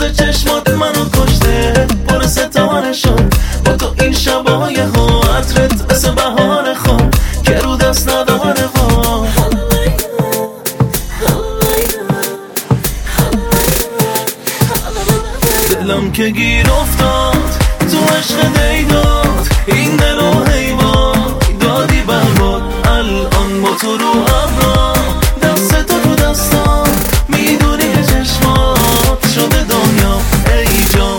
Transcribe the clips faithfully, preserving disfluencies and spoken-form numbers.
ناز چشمات منو کشته، پر ستاره شد با تو این شبای ها، عطرت مثل بهار خواب که رو دست نداره ها. دلم که گیر افتاد تو عشق دیداد، این دل و حیوان دادی برباد. الان با تو رو ابرا، دست تو رو دستان، میدونی که چشمات شده دنیا ای جان.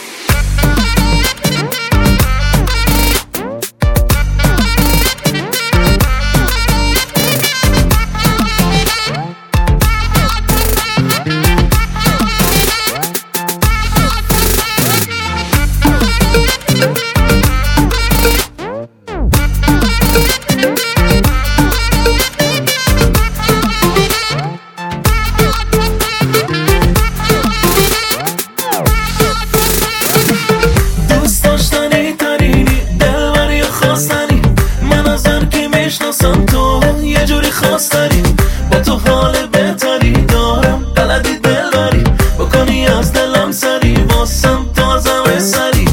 تو یه جوری خواستری، با تو حال بهتری دارم، بلدی دلبری بکنی از دلم سری، واسم تو از همه سری.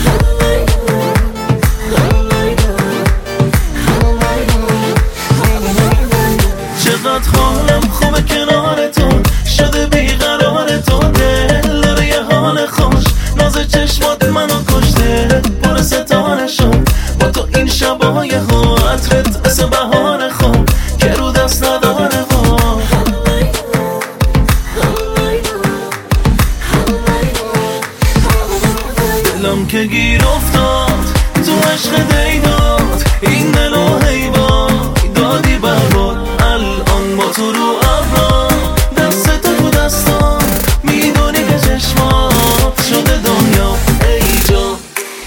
چقدر حالم خوبه کنار تو، شده بیقرار تو، دل داره یه حال خوش، ناز چشمات منو کشته، پر ستاره شد با تو این شبای ها، عطرت مثل بهار خواب که رو دست نداره ها. دلم که گیر افتاد تو عشق دیداد، این دل و حیوان دادی برباد. الان با تو رو ابرا، دست تو رو دستان، میدونی که چشمات شده دنیا ای جان.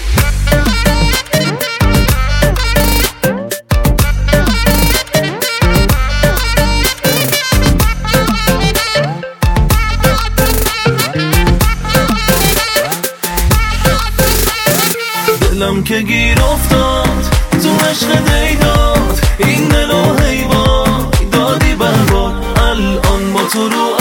دلم که گیر افتاد تو عشق دیداد، این دل و حیوان دادی برباد. الان با تو رو